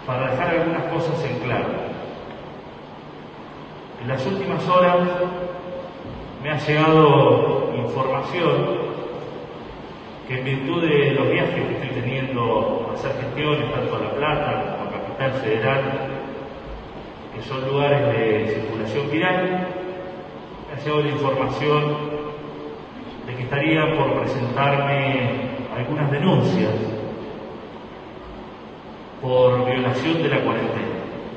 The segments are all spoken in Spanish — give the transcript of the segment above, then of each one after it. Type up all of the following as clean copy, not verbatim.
para dejar algunas cosas en claro. En las últimas horas me ha llegado información que en virtud de los viajes que estoy teniendo a hacer gestiones tanto a La Plata como a Capital Federal, que son lugares de circulación viral, me ha llegado la información de que estaría por presentarme algunas denuncias por violación de la cuarentena.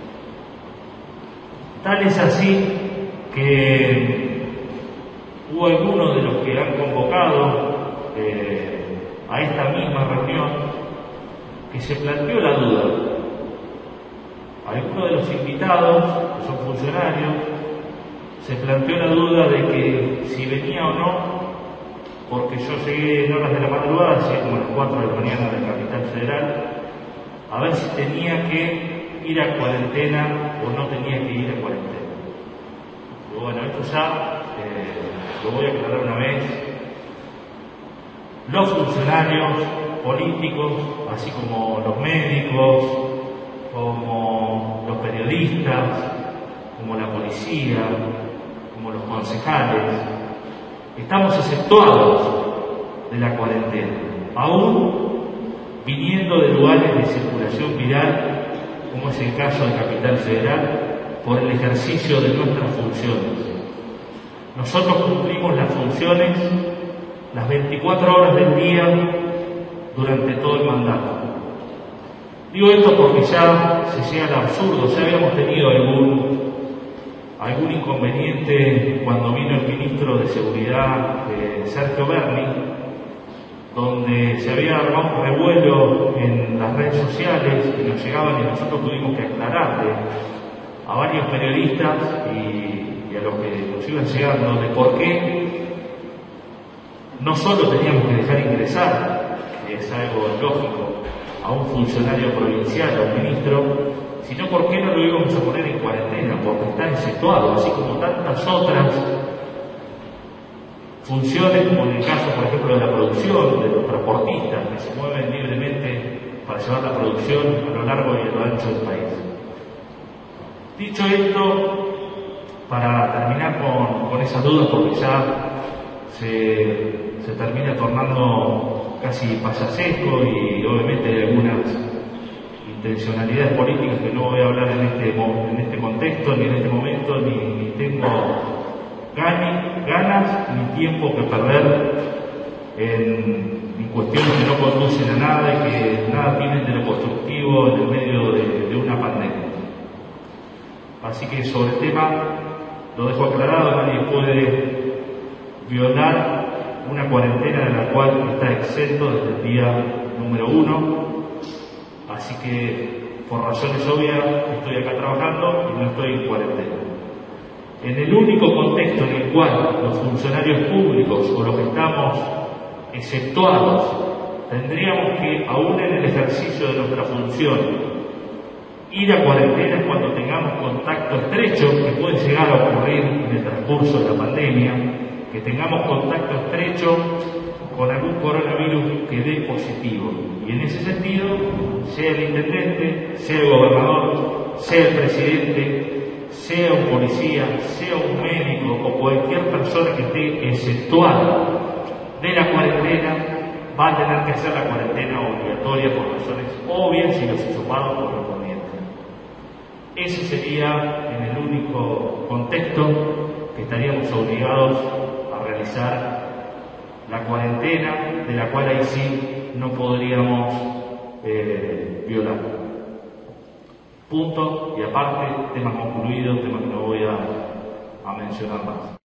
Tal es así que hubo algunos de los que han convocado a esta misma reunión que se planteó la duda. Algunos de los invitados, que son funcionarios, se planteó la duda de que si venía o no, porque yo llegué en horas de la madrugada, así como a las 4 de la mañana de la Capital Federal, a ver si tenía que ir a cuarentena o no tenía que ir a cuarentena. Pero bueno, esto ya lo voy a aclarar una vez. Los funcionarios políticos, así como los médicos, como los periodistas, como la policía, como los concejales, estamos exceptuados de la cuarentena, aún viniendo de lugares de circulación viral, como es el caso de Capital Federal, por el ejercicio de nuestras funciones. Nosotros cumplimos las funciones las 24 horas del día durante todo el mandato. Digo esto porque ya se llega al absurdo. Ya habíamos tenido algún inconveniente cuando vino el ministro de Seguridad, Sergio Berni, donde se había armado un revuelo en las redes sociales que nos llegaban y nosotros tuvimos que aclararle a varios periodistas y a los que nos iban llegando de por qué no solo teníamos que dejar ingresar, que es algo lógico, a un funcionario provincial, a un ministro, sino por qué no lo íbamos a poner en cuarentena, porque está exceptuado, así como tantas otras funciones, como en el caso, por ejemplo, de la producción, de los transportistas que se mueven libremente para llevar la producción a lo largo y a lo ancho del país. Dicho esto, para terminar con esas dudas, porque ya se termina tornando casi payasesco y obviamente hay algunas intencionalidades políticas que no voy a hablar en este contexto, ni en este momento, ni tengo ganas ni tiempo que perder en cuestiones que no conducen a nada y que nada tienen de lo constructivo en el medio de una pandemia. Así que sobre el tema lo dejo aclarado, nadie puede violar una cuarentena de la cual está exento desde el día número 1. Así que, por razones obvias, estoy acá trabajando y no estoy en cuarentena. En el único contexto en el cual los funcionarios públicos o los que estamos exceptuados tendríamos que, aún en el ejercicio de nuestra función, ir a cuarentena es cuando tengamos contacto estrecho, que puede llegar a ocurrir en el transcurso de la pandemia, que tengamos contacto estrecho con algún coronavirus que dé positivo. Y en ese sentido, sea el intendente, sea el gobernador, sea el presidente, sea un policía, sea un médico o cualquier persona que esté exceptuada de la cuarentena, va a tener que hacer la cuarentena obligatoria por razones obvias y los hisopados correspondientes. Ese sería en el único contexto que estaríamos obligados a realizar la cuarentena, de la cual ahí sí no podríamos violar. Punto y aparte, tema concluido, tema que no voy a mencionar más.